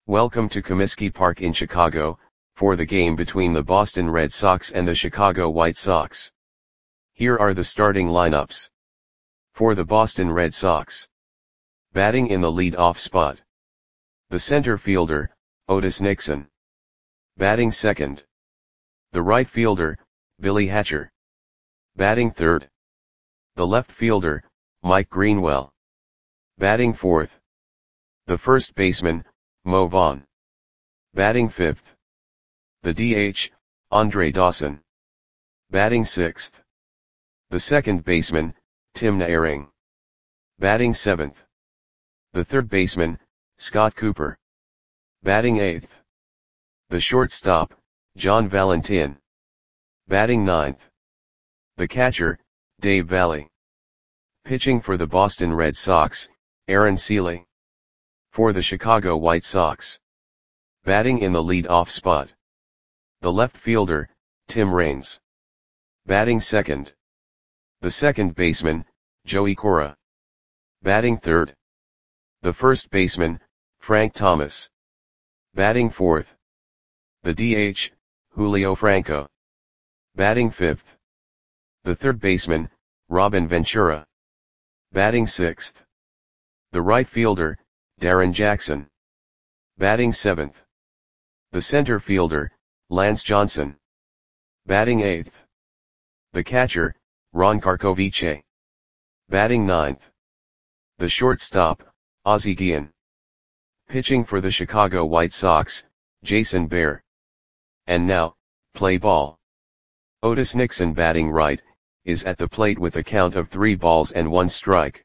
Welcome to Comiskey Park in Chicago, for the game between the Boston Red Sox and the Chicago White Sox. Here are the starting lineups. For the Boston Red Sox. Batting in the lead-off spot. The center fielder, Otis Nixon. Batting second. The right fielder, Billy Hatcher. Batting third. The left fielder, Mike Greenwell. Batting fourth. The first baseman, Mo Vaughn. Batting fifth. The DH, Andre Dawson. Batting sixth. The second baseman, Tim Naehring. Batting seventh. The third baseman, Scott Cooper. Batting eighth. The shortstop, John Valentin. Batting ninth. The catcher, Dave Valle. Pitching for the Boston Red Sox, Aaron Sele. For the Chicago White Sox. Batting in the lead-off spot. The left fielder, Tim Raines. Batting second. The second baseman, Joey Cora. Batting third. The first baseman, Frank Thomas. Batting fourth. The DH, Julio Franco. Batting fifth. The third baseman, Robin Ventura. Batting sixth. The right fielder, Darren Jackson. Batting seventh. The center fielder, Lance Johnson. Batting eighth. The catcher, Ron Karkovice. Batting ninth. The shortstop, Ozzie Guillen. Pitching for the Chicago White Sox, Jason Bear. And now, play ball. Otis Nixon batting right, is at the plate with a count of 3 balls and 1 strike.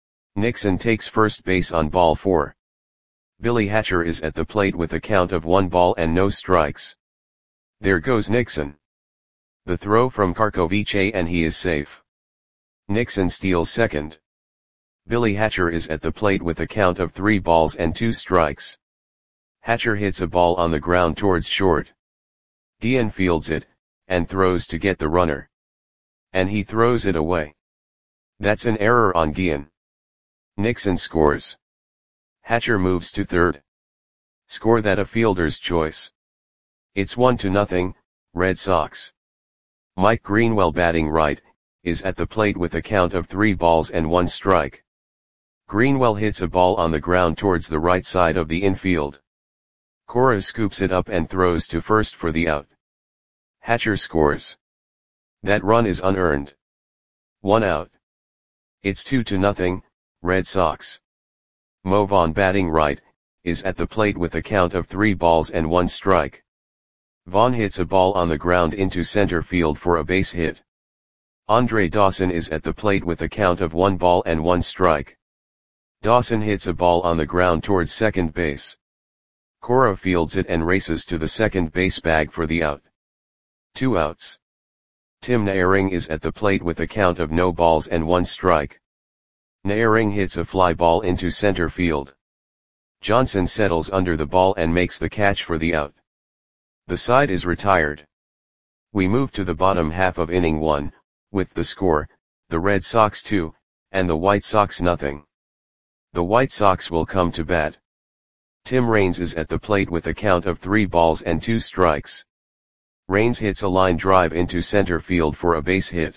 Nixon takes first base on ball 4. Billy Hatcher is at the plate with a count of 1 ball and no strikes. There goes Nixon. The throw from Karkovice and he is safe. Nixon steals second. Billy Hatcher is at the plate with a count of 3 balls and 2 strikes. Hatcher hits a ball on the ground towards short. Guillen fields it, and throws to get the runner. And he throws it away. That's an error on Guillen. Nixon scores. Hatcher moves to third. Score that a fielder's choice. It's 1-0, Red Sox. Mike Greenwell batting right, is at the plate with a count of 3 balls and 1 strike. Greenwell hits a ball on the ground towards the right side of the infield. Cora scoops it up and throws to first for the out. Hatcher scores. That run is unearned. 1 out. It's 2-0, Red Sox. Mo Vaughn batting right, is at the plate with a count of 3 balls and 1 strike. Vaughn hits a ball on the ground into center field for a base hit. Andre Dawson is at the plate with a count of 1 ball and 1 strike. Dawson hits a ball on the ground towards second base. Cora fields it and races to the second base bag for the out. 2 outs. Tim Naehring is at the plate with a count of no balls and 1 strike. Naehring hits a fly ball into center field. Johnson settles under the ball and makes the catch for the out. The side is retired. We move to the bottom half of inning 1, with the score, the Red Sox 2, and the White Sox 0. The White Sox will come to bat. Tim Raines is at the plate with a count of 3 balls and 2 strikes. Raines hits a line drive into center field for a base hit.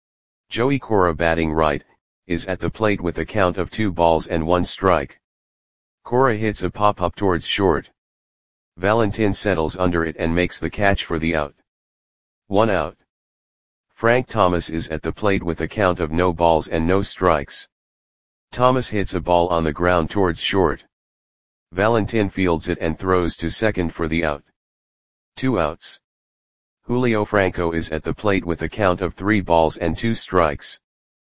Joey Cora batting right, is at the plate with a count of 2 balls and 1 strike. Cora hits a pop-up towards short. Valentin settles under it and makes the catch for the out. 1 out. Frank Thomas is at the plate with a count of no balls and no strikes. Thomas hits a ball on the ground towards short. Valentin fields it and throws to second for the out. 2 outs. Julio Franco is at the plate with a count of 3 balls and 2 strikes.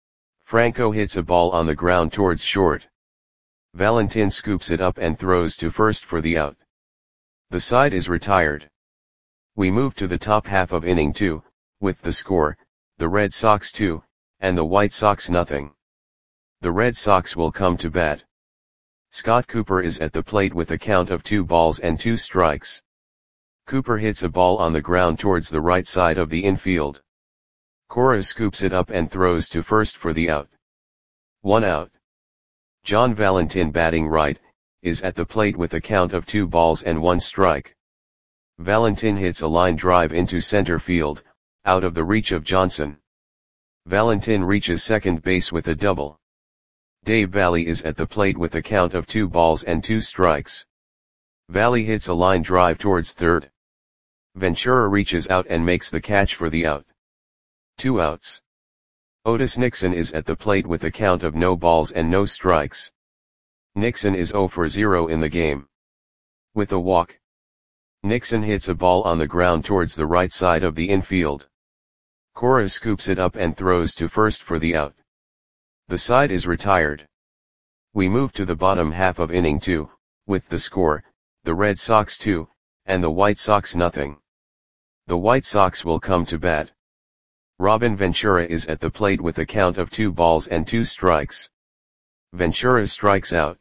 Franco hits a ball on the ground towards short. Valentin scoops it up and throws to first for the out. The side is retired. We move to the top half of inning 2, with the score, the Red Sox 2, and the White Sox 0. The Red Sox will come to bat. Scott Cooper is at the plate with a count of 2 balls and 2 strikes. Cooper hits a ball on the ground towards the right side of the infield. Cora scoops it up and throws to first for the out. 1 out. John Valentin batting right, is at the plate with a count of 2 balls and 1 strike. Valentin hits a line drive into center field, out of the reach of Johnson. Valentin reaches second base with a double. Dave Valle is at the plate with a count of 2 balls and 2 strikes. Valle hits a line drive towards third. Ventura reaches out and makes the catch for the out. 2 outs. Otis Nixon is at the plate with a count of no balls and no strikes. Nixon is 0 for 0 in the game. With a walk, Nixon hits a ball on the ground towards the right side of the infield. Cora scoops it up and throws to first for the out. The side is retired. We move to the bottom half of inning 2, with the score, the Red Sox 2, and the White Sox nothing. The White Sox will come to bat. Robin Ventura is at the plate with a count of 2 balls and 2 strikes. Ventura strikes out.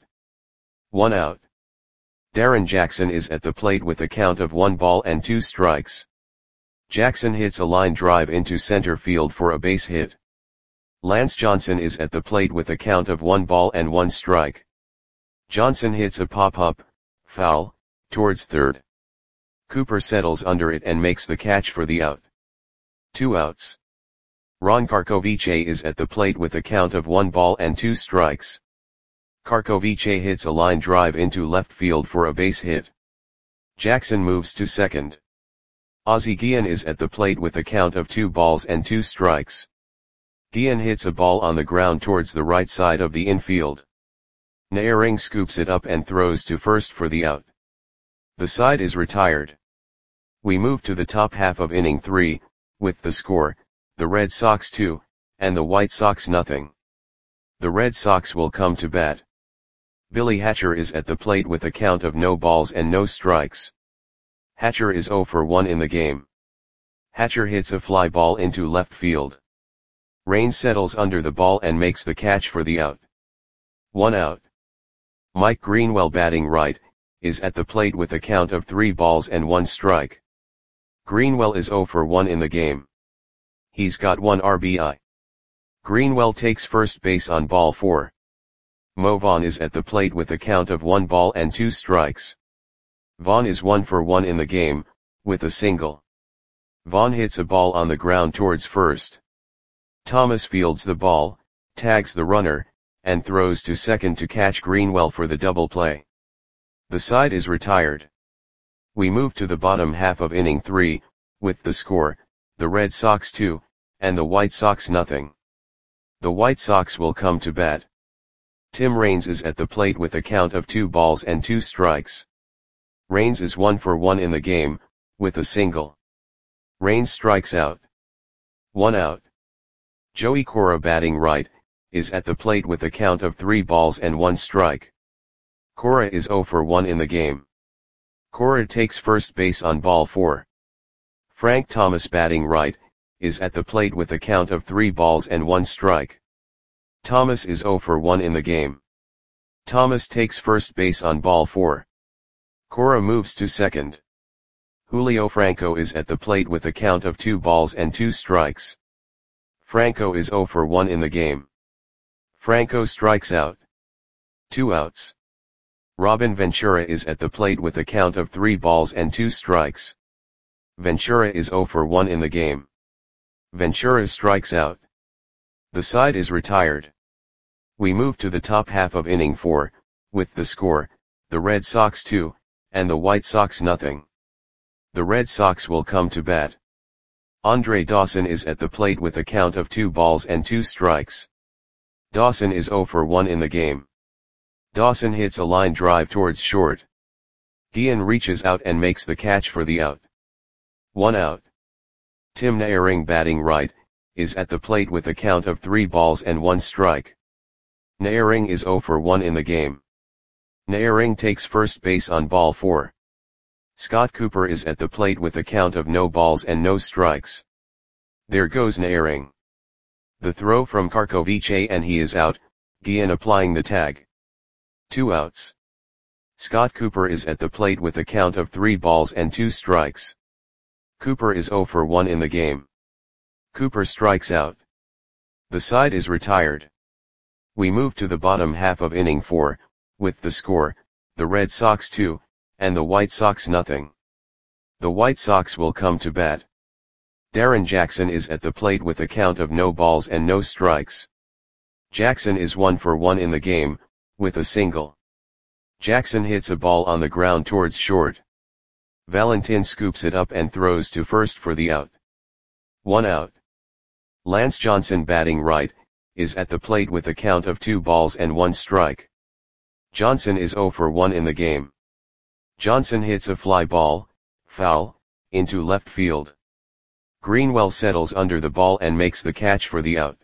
1 out. Darren Jackson is at the plate with a count of 1 ball and 2 strikes. Jackson hits a line drive into center field for a base hit. Lance Johnson is at the plate with a count of 1 ball and 1 strike. Johnson hits a pop-up, foul, towards third. Cooper settles under it and makes the catch for the out. 2 outs. Ron Karkovice is at the plate with a count of 1 ball and 2 strikes. Karkovice hits a line drive into left field for a base hit. Jackson moves to second. Ozzie Guillen is at the plate with a count of 2 balls and 2 strikes. Guillen hits a ball on the ground towards the right side of the infield. Naehring scoops it up and throws to first for the out. The side is retired. We move to the top half of inning 3, with the score, the Red Sox 2, and the White Sox nothing. The Red Sox will come to bat. Billy Hatcher is at the plate with a count of no balls and no strikes. Hatcher is 0 for 1 in the game. Hatcher hits a fly ball into left field. Rain settles under the ball and makes the catch for the out. 1 out. Mike Greenwell, batting right, is at the plate with a count of 3 balls and 1 strike. Greenwell is 0 for 1 in the game. He's got 1 RBI. Greenwell takes first base on ball 4. Mo Vaughn is at the plate with a count of 1 ball and 2 strikes. Vaughn is 1 for 1 in the game, with a single. Vaughn hits a ball on the ground towards first. Thomas fields the ball, tags the runner, and throws to second to catch Greenwell for the double play. The side is retired. We move to the bottom half of inning 3, with the score, the Red Sox 2, and the White Sox nothing. The White Sox will come to bat. Tim Raines is at the plate with a count of 2 balls and 2 strikes. Raines is 1 for 1 in the game, with a single. Raines strikes out. 1 out. Joey Cora, batting right, is at the plate with a count of 3 balls and 1 strike. Cora is 0 for 1 in the game. Cora takes first base on ball 4. Frank Thomas, batting right, is at the plate with a count of 3 balls and 1 strike. Thomas is 0 for 1 in the game. Thomas takes first base on ball 4. Cora moves to second. Julio Franco is at the plate with a count of 2 balls and 2 strikes. Franco is 0 for 1 in the game. Franco strikes out. 2 outs. Robin Ventura is at the plate with a count of 3 balls and 2 strikes. Ventura is 0 for 1 in the game. Ventura strikes out. The side is retired. We move to the top half of inning 4, with the score, the Red Sox 2, and the White Sox nothing. The Red Sox will come to bat. Andre Dawson is at the plate with a count of 2 balls and 2 strikes. Dawson is 0 for 1 in the game. Dawson hits a line drive towards short. Guillen reaches out and makes the catch for the out. 1 out. Tim Naehring, batting right, is at the plate with a count of 3 balls and 1 strike. Naehring is 0 for 1 in the game. Naehring takes first base on ball 4. Scott Cooper is at the plate with a count of no balls and no strikes. There goes Naehring. The throw from Karkovice and he is out, Guillen applying the tag. 2 outs. Scott Cooper is at the plate with a count of 3 balls and 2 strikes. Cooper is 0 for 1 in the game. Cooper strikes out. The side is retired. We move to the bottom half of inning 4, with the score, the Red Sox 2, and the White Sox nothing. The White Sox will come to bat. Darren Jackson is at the plate with a count of no balls and no strikes. Jackson is 1 for 1 in the game, with a single. Jackson hits a ball on the ground towards short. Valentin scoops it up and throws to first for the out. 1 out. Lance Johnson, batting right, is at the plate with a count of 2 balls and 1 strike. Johnson is 0 for 1 in the game. Johnson hits a fly ball, foul, into left field. Greenwell settles under the ball and makes the catch for the out.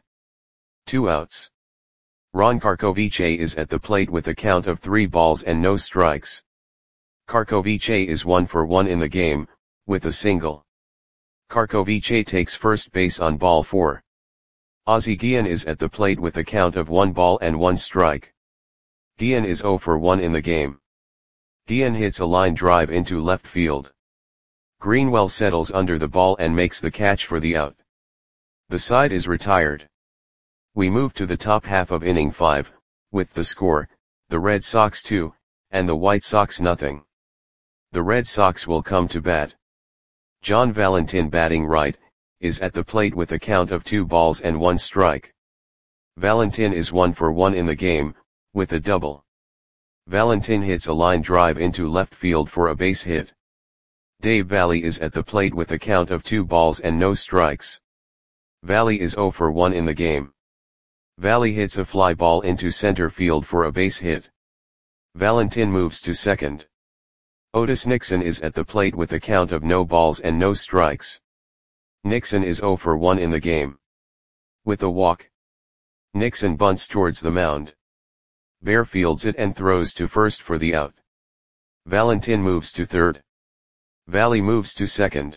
2 outs. Ron Karkovice is at the plate with a count of 3 balls and no strikes. Karkovice is 1 for 1 in the game, with a single. Karkovice takes first base on ball 4. Ozzie Guillen is at the plate with a count of 1 ball and 1 strike. Guillen is 0 for 1 in the game. Guillen hits a line drive into left field. Greenwell settles under the ball and makes the catch for the out. The side is retired. We move to the top half of inning 5, with the score, the Red Sox 2, and the White Sox nothing. The Red Sox will come to bat. John Valentin, batting right, is at the plate with a count of 2 balls and 1 strike. Valentin is 1 for 1 in the game, with a double. Valentin hits a line drive into left field for a base hit. Dave Valle is at the plate with a count of 2 balls and no strikes. Valle is 0 for 1 in the game. Valle hits a fly ball into center field for a base hit. Valentin moves to second. Otis Nixon is at the plate with a count of no balls and no strikes. Nixon is 0 for 1 in the game. With a walk. Nixon bunts towards the mound. Bear fields it and throws to first for the out. Valentin moves to third. Valle moves to second.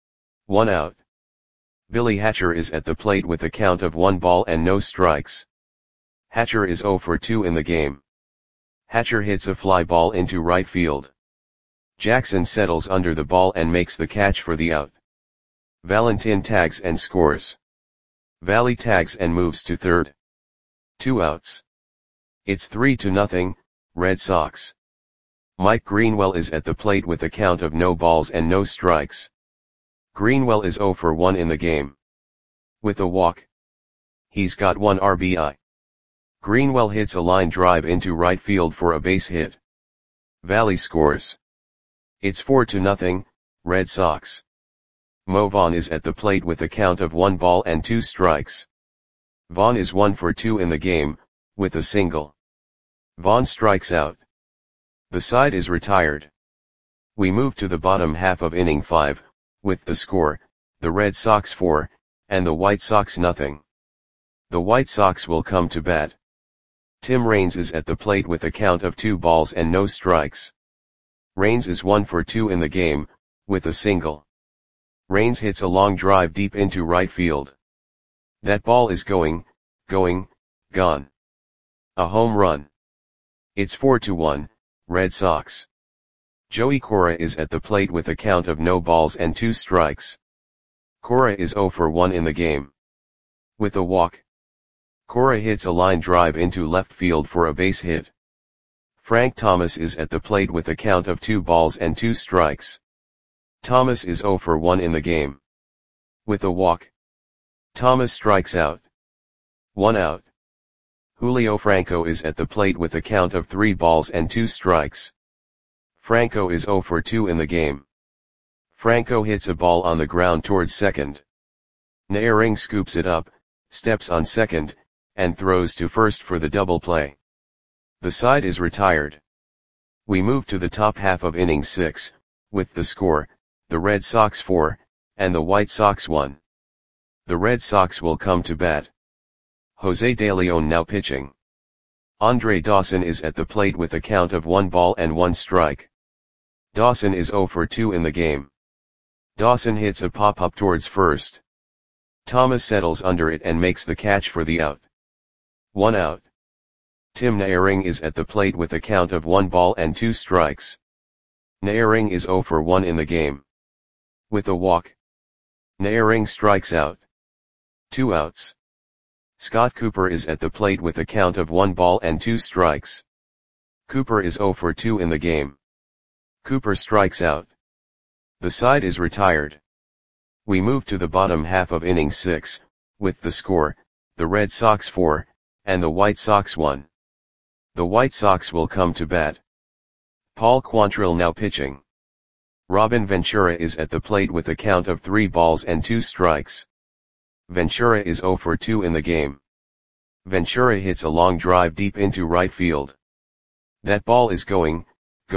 1 out. Billy Hatcher is at the plate with a count of 1 ball and no strikes. Hatcher is 0 for 2 in the game. Hatcher hits a fly ball into right field. Jackson settles under the ball and makes the catch for the out. Valentin tags and scores. Valle tags and moves to third. 2 outs. It's 3-0, Red Sox. Mike Greenwell is at the plate with a count of no balls and no strikes. Greenwell is 0 for 1 in the game. With a walk. He's got 1 RBI. Greenwell hits a line drive into right field for a base hit. Valle scores. It's 4-0, Red Sox. Mo Vaughn is at the plate with a count of 1 ball and 2 strikes. Vaughn is 1 for 2 in the game, with a single. Vaughn strikes out. The side is retired. We move to the bottom half of inning 5, with the score, the Red Sox 4, and the White Sox nothing. The White Sox will come to bat. Tim Raines is at the plate with a count of 2 balls and no strikes. Raines is 1 for 2 in the game, with a single. Raines hits a long drive deep into right field. That ball is gone. A home run. It's 4-1, Red Sox. Joey Cora is at the plate with a count of no balls and 2 strikes. Cora is 0 for 1 in the game. With a walk. Cora hits a line drive into left field for a base hit. Frank Thomas is at the plate with a count of 2 balls and 2 strikes. Thomas is 0 for 1 in the game. With a walk. Thomas strikes out. 1 out. Julio Franco is at the plate with a count of 3 balls and 2 strikes. Franco is 0 for 2 in the game. Franco hits a ball on the ground towards second. Naehring scoops it up, steps on second, and throws to first for the double play. The side is retired. We move to the top half of inning 6, with the score, the Red Sox 4, and the White Sox 1. The Red Sox will come to bat. Jose De Leon now pitching. Andre Dawson is at the plate with a count of 1 ball and 1 strike. Dawson is 0 for 2 in the game. Dawson hits a pop-up towards first. Thomas settles under it and makes the catch for the out. 1 out. Tim Naehring is at the plate with a count of 1 ball and 2 strikes. Naehring is 0 for 1 in the game. With a walk. Naehring strikes out. 2 outs. Scott Cooper is at the plate with a count of 1 ball and 2 strikes. Cooper is 0 for 2 in the game. Cooper strikes out. The side is retired. We move to the bottom half of inning 6, with the score, the Red Sox 4, and the White Sox 1. The White Sox will come to bat. Paul Quantrill now pitching. Robin Ventura is at the plate with a count of 3 balls and 2 strikes. Ventura is 0 for 2 in the game. Ventura hits a long drive deep into right field. That ball is going,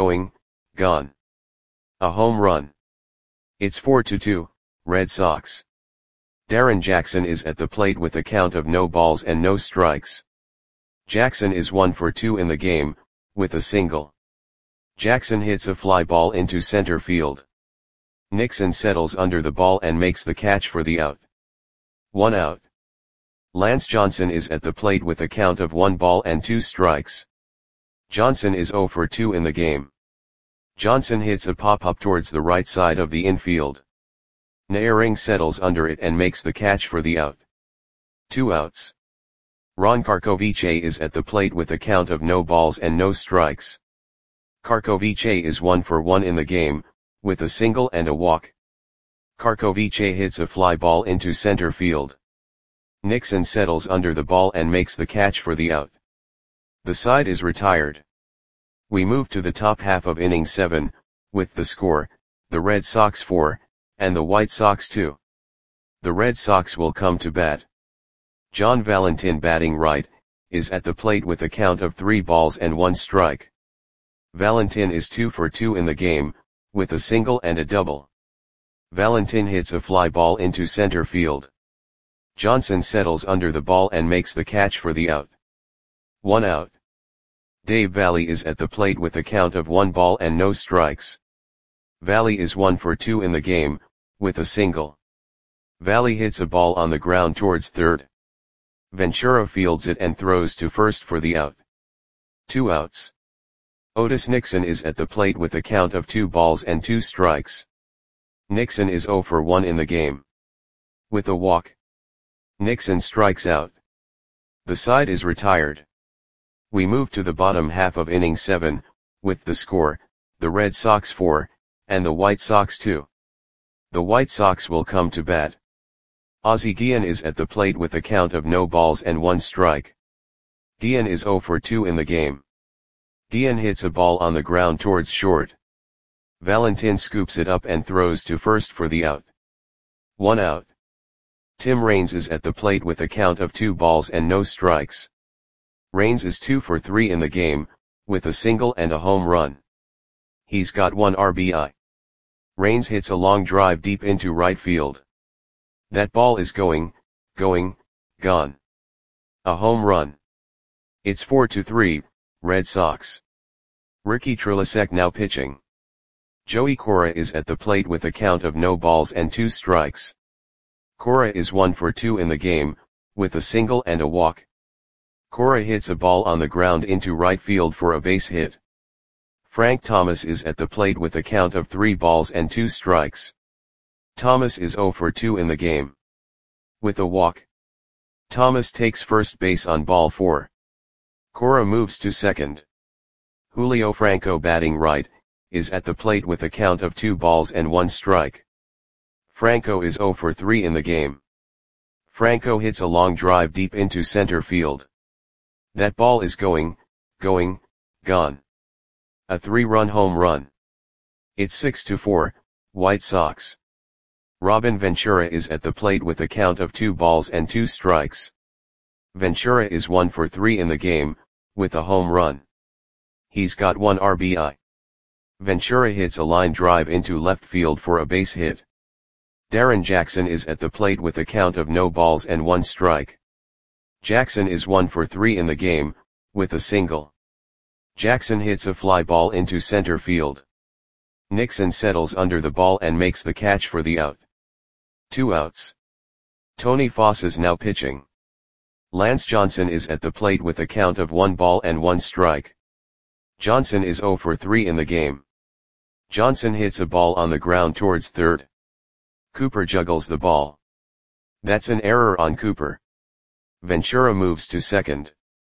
gone. A home run. It's 4-2, Red Sox. Darren Jackson is at the plate with a count of no balls and no strikes. Jackson is 1 for 2 in the game, with a single. Jackson hits a fly ball into center field. Nixon settles under the ball and makes the catch for the out. 1 out. Lance Johnson is at the plate with a count of 1 ball and 2 strikes. Johnson is 0 for 2 in the game. Johnson hits a pop-up towards the right side of the infield. Naehring settles under it and makes the catch for the out. 2 outs. Ron Karkovice is at the plate with a count of no balls and no strikes. Karkovice is 1 for 1 in the game, with a single and a walk. Karkovice hits a fly ball into center field. Nixon settles under the ball and makes the catch for the out. The side is retired. We move to the top half of inning 7, with the score, the Red Sox 4, and the White Sox 2. The Red Sox will come to bat. John Valentin batting right, is at the plate with a count of 3 balls and 1 strike. Valentin is 2 for 2 in the game, with a single and a double. Valentin hits a fly ball into center field. Johnson settles under the ball and makes the catch for the out. 1 out. Dave Valle is at the plate with a count of 1 ball and no strikes. Valle is 1 for 2 in the game, with a single. Valle hits a ball on the ground towards third. Ventura fields it and throws to first for the out. 2 outs. Otis Nixon is at the plate with a count of 2 balls and 2 strikes. Nixon is 0 for 1 in the game. With a walk. Nixon strikes out. The side is retired. We move to the bottom half of inning 7, with the score, the Red Sox 4, and the White Sox 2. The White Sox will come to bat. Ozzie Guillen is at the plate with a count of no balls and 1 strike. Guillen is 0 for 2 in the game. Guillen hits a ball on the ground towards short. Valentin scoops it up and throws to first for the out. 1 out. Tim Raines is at the plate with a count of 2 balls and no strikes. Raines is 2 for 3 in the game, with a single and a home run. He's got 1 RBI. Raines hits a long drive deep into right field. That ball is going, gone. A home run. It's 4-3, Red Sox. Ricky Trilasek now pitching. Joey Cora is at the plate with a count of no balls and 2 strikes. Cora is 1 for 2 in the game, with a single and a walk. Cora hits a ball on the ground into right field for a base hit. Frank Thomas is at the plate with a count of 3 balls and 2 strikes. Thomas is 0 for 2 in the game. With a walk. Thomas takes first base on ball 4. Cora moves to second. Julio Franco batting right, is at the plate with a count of 2 balls and 1 strike. Franco is 0 for 3 in the game. Franco hits a long drive deep into center field. That ball is going, gone. A 3-run home run. It's 6-4, White Sox. Robin Ventura is at the plate with a count of 2 balls and 2 strikes. Ventura is 1 for 3 in the game, with a home run. He's got 1 RBI. Ventura hits a line drive into left field for a base hit. Darren Jackson is at the plate with a count of no balls and 1 strike. Jackson is 1 for 3 in the game, with a single. Jackson hits a fly ball into center field. Nixon settles under the ball and makes the catch for the out. 2 outs. Tony Foss is now pitching. Lance Johnson is at the plate with a count of 1 ball and 1 strike. Johnson is 0 for 3 in the game. Johnson hits a ball on the ground towards third. Cooper juggles the ball. That's an error on Cooper. Ventura moves to second.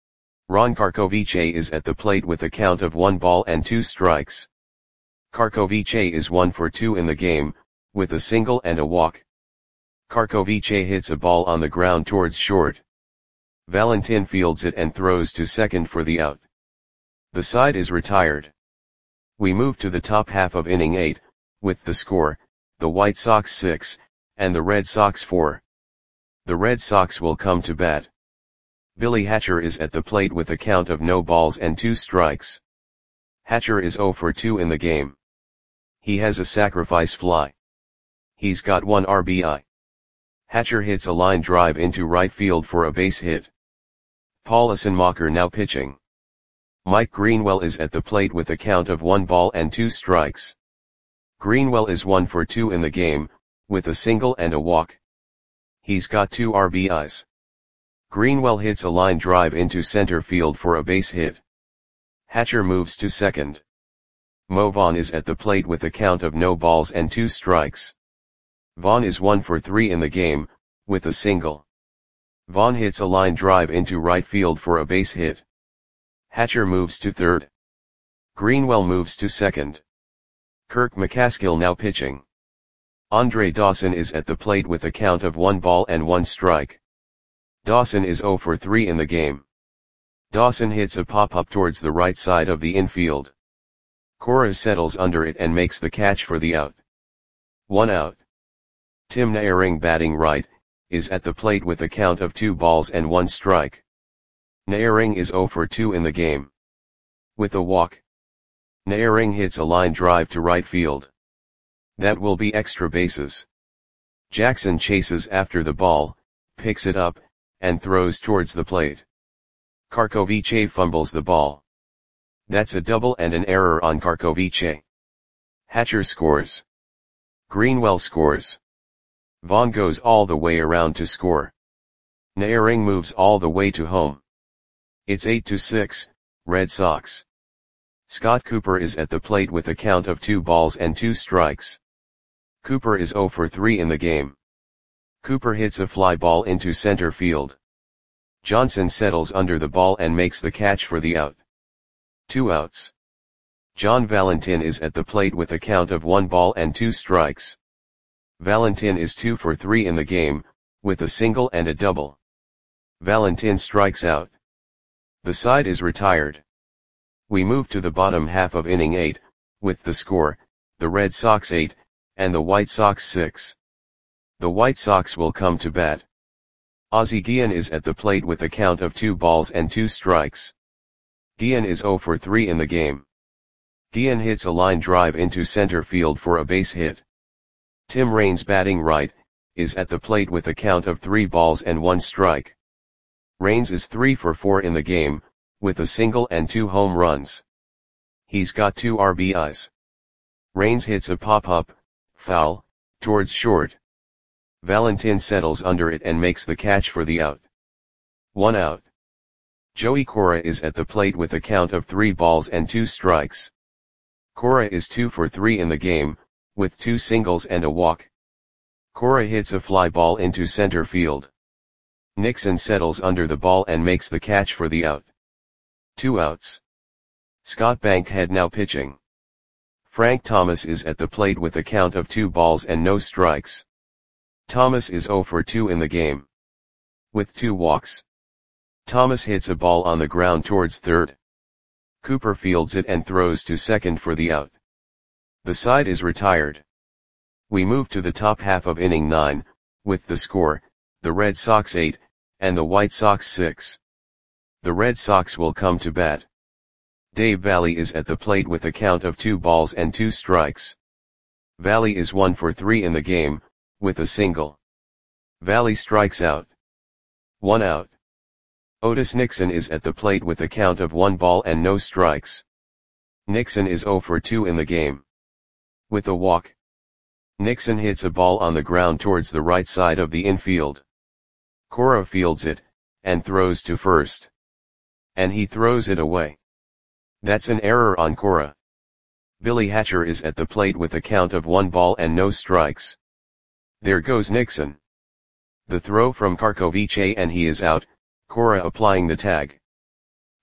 Ron Karkovice is at the plate with a count of 1 ball and 2 strikes. Karkovice is 1 for 2 in the game, with a single and a walk. Karkovice hits a ball on the ground towards short. Valentin fields it and throws to second for the out. The side is retired. We move to the top half of inning 8, with the score, the White Sox 6, and the Red Sox 4. The Red Sox will come to bat. Billy Hatcher is at the plate with a count of no balls and 2 strikes. Hatcher is 0 for 2 in the game. He has a sacrifice fly. He's got 1 RBI. Hatcher hits a line drive into right field for a base hit. Paul Assenmacher now pitching. Mike Greenwell is at the plate with a count of 1 ball and 2 strikes. Greenwell is 1 for 2 in the game, with a single and a walk. He's got 2 RBIs. Greenwell hits a line drive into center field for a base hit. Hatcher moves to second. Mo Vaughn is at the plate with a count of no balls and 2 strikes. Vaughn is 1 for 3 in the game, with a single. Vaughn hits a line drive into right field for a base hit. Hatcher moves to third. Greenwell moves to second. Kirk McCaskill now pitching. Andre Dawson is at the plate with a count of 1 ball and 1 strike. Dawson is 0 for 3 in the game. Dawson hits a pop-up towards the right side of the infield. Cora settles under it and makes the catch for the out. 1 out. Tim Naehring batting right, is at the plate with a count of 2 balls and 1 strike. Naehring is 0 for 2 in the game. With a walk. Naehring hits a line drive to right field. That will be extra bases. Jackson chases after the ball, picks it up, and throws towards the plate. Karkovice fumbles the ball. That's a double and an error on Karkovice. Hatcher scores. Greenwell scores. Vaughn goes all the way around to score. Naehring moves all the way to home. It's 8-6, Red Sox. Scott Cooper is at the plate with a count of 2 balls and 2 strikes. Cooper is 0 for 3 in the game. Cooper hits a fly ball into center field. Johnson settles under the ball and makes the catch for the out. 2 outs. John Valentin is at the plate with a count of 1 ball and 2 strikes. Valentin is 2 for 3 in the game, with a single and a double. Valentin strikes out. The side is retired. We move to the bottom half of inning 8, with the score, the Red Sox 8, and the White Sox 6. The White Sox will come to bat. Ozzie Guillen is at the plate with a count of 2 balls and 2 strikes. Guillen is 0 for 3 in the game. Guillen hits a line drive into center field for a base hit. Tim Raines batting right, is at the plate with a count of 3 balls and 1 strike. Raines is 3 for 4 in the game, with a single and 2 home runs. He's got 2 RBIs. Raines hits a pop-up, foul, towards short. Valentin settles under it and makes the catch for the out. 1 out. Joey Cora is at the plate with a count of 3 balls and 2 strikes. Cora is 2 for 3 in the game, with 2 singles and a walk. Cora hits a fly ball into center field. Nixon settles under the ball and makes the catch for the out. 2 outs. Scott Bankhead now pitching. Frank Thomas is at the plate with a count of 2 balls and no strikes. Thomas is 0 for 2 in the game. With 2 walks. Thomas hits a ball on the ground towards third. Cooper fields it and throws to second for the out. The side is retired. We move to the top half of inning 9, with the score, the Red Sox 8, and the White Sox 6. The Red Sox will come to bat. Dave Valle is at the plate with a count of 2 balls and 2 strikes. Valle is 1 for 3 in the game, with a single. Valle strikes out. 1 out. Otis Nixon is at the plate with a count of 1 ball and no strikes. Nixon is 0 for 2 in the game. With a walk. Nixon hits a ball on the ground towards the right side of the infield. Cora fields it, and throws to first. And he throws it away. That's an error on Cora. Billy Hatcher is at the plate with a count of 1 ball and no strikes. There goes Nixon. The throw from Karkovice and he is out, Cora applying the tag.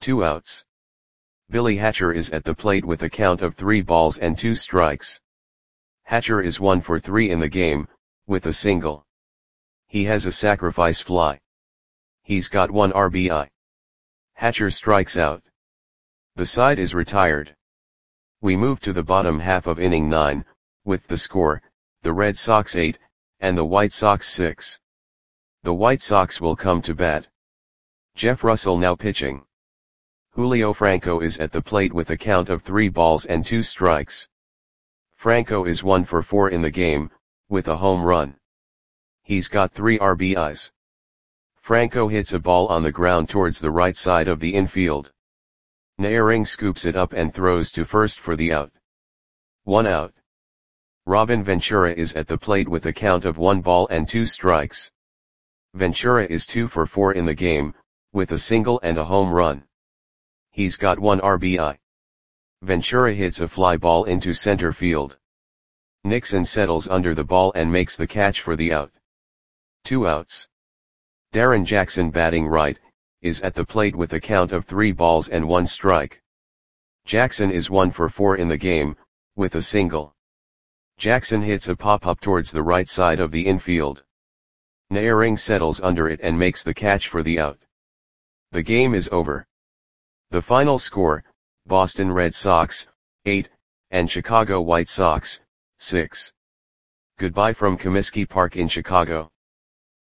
2 outs. Billy Hatcher is at the plate with a count of 3 balls and 2 strikes. Hatcher is 1 for 3 in the game, with a single. He has a sacrifice fly. He's got 1 RBI. Hatcher strikes out. The side is retired. We move to the bottom half of inning 9, with the score, the Red Sox 8, and the White Sox 6. The White Sox will come to bat. Jeff Russell now pitching. Julio Franco is at the plate with a count of 3 balls and 2 strikes. Franco is 1 for 4 in the game, with a home run. He's got 3 RBIs. Franco hits a ball on the ground towards the right side of the infield. Naehring scoops it up and throws to first for the out. 1 out. Robin Ventura is at the plate with a count of 1 ball and 2 strikes. Ventura is 2 for 4 in the game, with a single and a home run. He's got 1 RBI. Ventura hits a fly ball into center field. Nixon settles under the ball and makes the catch for the out. 2 outs. Darren Jackson, batting right, is at the plate with a count of 3 balls and 1 strike. Jackson is 1 for 4 in the game, with a single. Jackson hits a pop-up towards the right side of the infield. Naehring settles under it and makes the catch for the out. The game is over. The final score, Boston Red Sox, 8, and Chicago White Sox, 6. Goodbye from Comiskey Park in Chicago.